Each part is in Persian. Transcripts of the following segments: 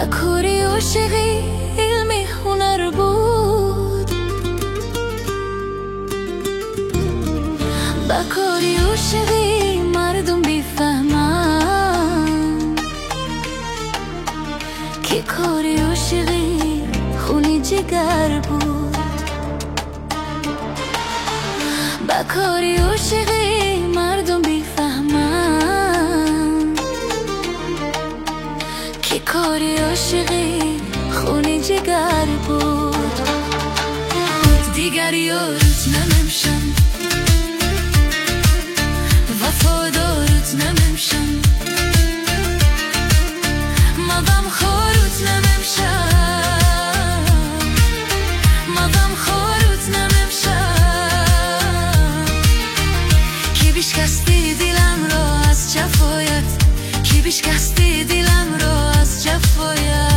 کاری عاشقی علمی هنر بود، با کاری عاشقی مردم بیفهمن که کاری عاشقی خونی جگر بود. با کاری عاشقی مردم بیفهمن که کاری عاشقی خونی جگر بود. دیگر یارت نمیشم، وفادارت نمیشم، ما غم خورت نمیشم، ما غم خورت نمیشم که بیشکستی دلم را از جفایت، که بیشکستی دلم را از جفایت.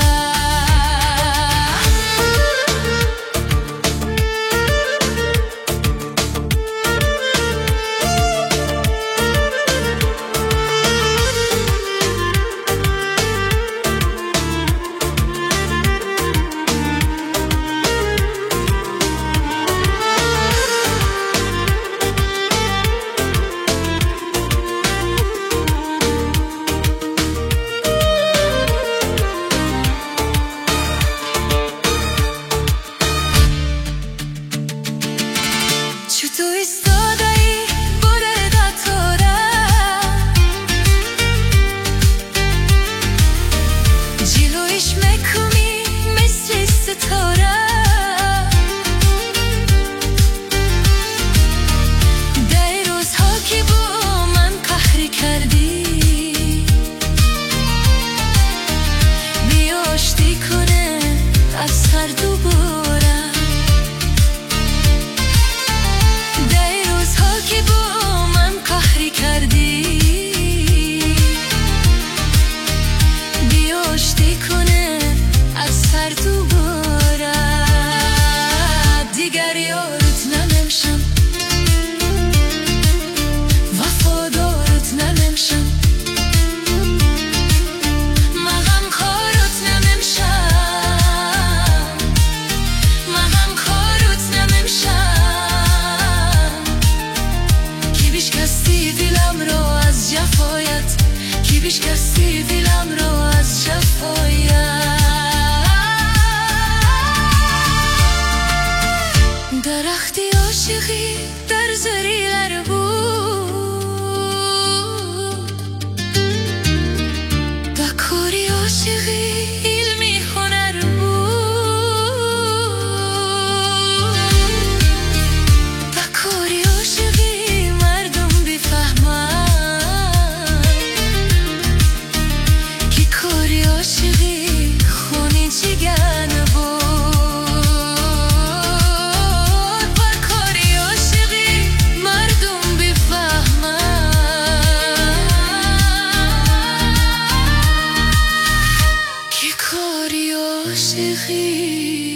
تو ایستاده‌ای با دردت آرم، جلویش میکنی مثل ستاره، در روزها که با من قهر کردی بیاشتی کنه از سر دوباره. دیگر یارت نمیشم، وفادارت نمیشم، ما غم خورت نمیشم، ما غم خورت نمیشم که بیشکستی دلم را از جفایت، که بیشکستی دلم را از جفایت. درختی عاشقی در زریلر بود، با کاری عاشقی علمی هنر بود، با کاری عاشقی مردم بیفهمن که کاری عاشقی خونی جگر بود. کاری عاشقی